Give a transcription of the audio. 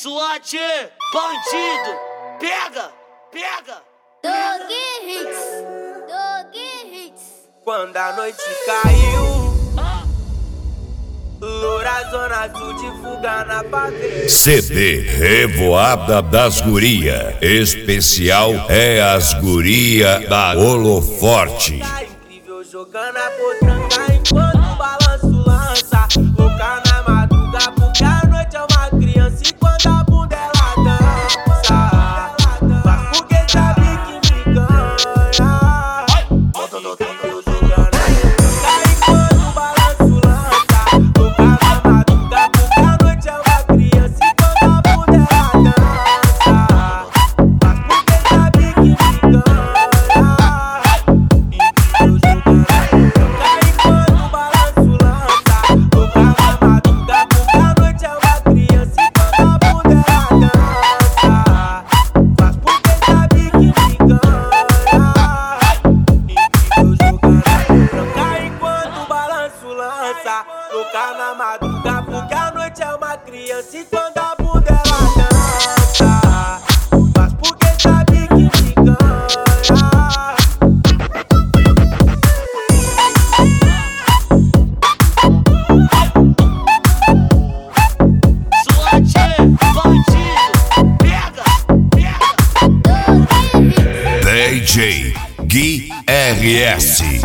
SWAT, bandido, pega, pega. Dog hits. Quando a noite caiu, loura zona azul de fuga na favela. CD Revoada das Guria. Especial é as guria da Holoforte. Tá incrível jogando a potranca enquanto o balanço lança. Louca na madruga porque a noite é uma criança e quando a bunda ela dança. Mas porque sabe que me ganha. Louca na madruga porque a noite é uma criança e quando a bunda ela dança. Mas porque sabe que me ganha. SWAT, bandido, pega, pega. DJ Gui RS.